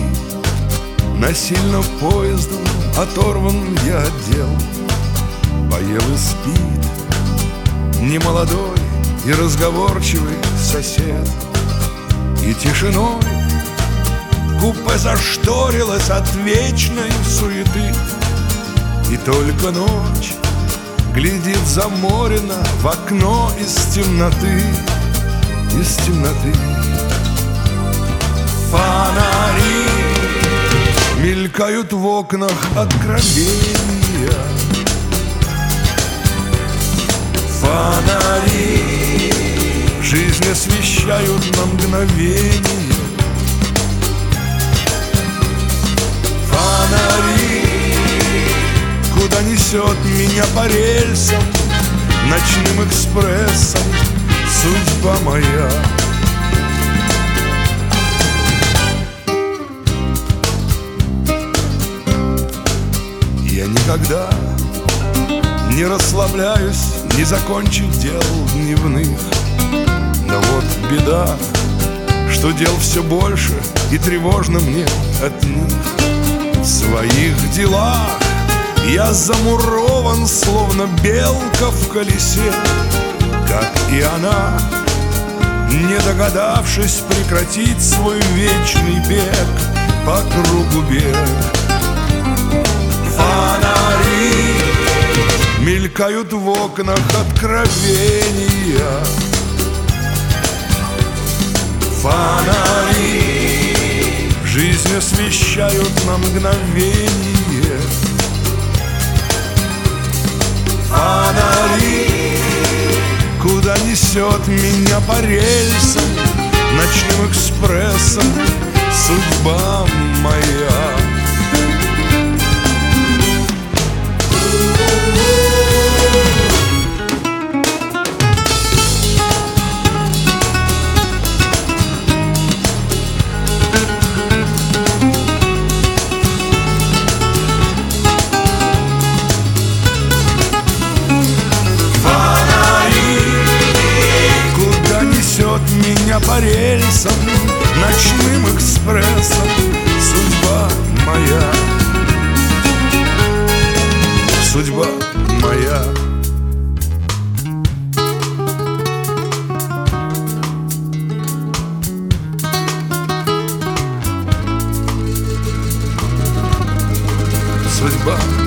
Насильно поездом оторван я отдел. Поел и спит немолодой и разговорчивый сосед. И тишиной купе зашторилось от вечной суеты. И только ночь глядит заморено в окно из темноты, из темноты. Фонари мелькают в окнах откровения. Фонари жизнь освещают на мгновение. Фонари, куда несет меня по рельсам ночным экспрессом судьба моя. Я никогда не расслабляюсь, не закончить дел дневных. Но вот беда, что дел все больше, и тревожно мне от них. В своих делах я замурован, словно белка в колесе, как и она, не догадавшись прекратить свой вечный бег по кругу бег. Фонари мелькают в окнах откровения. Фонари жизнь освещают на мгновение. Фонари, куда несет меня по рельсам ночным экспрессом судьба моя. Меня по рельсам ночным экспрессом судьба моя, судьба моя. Судьба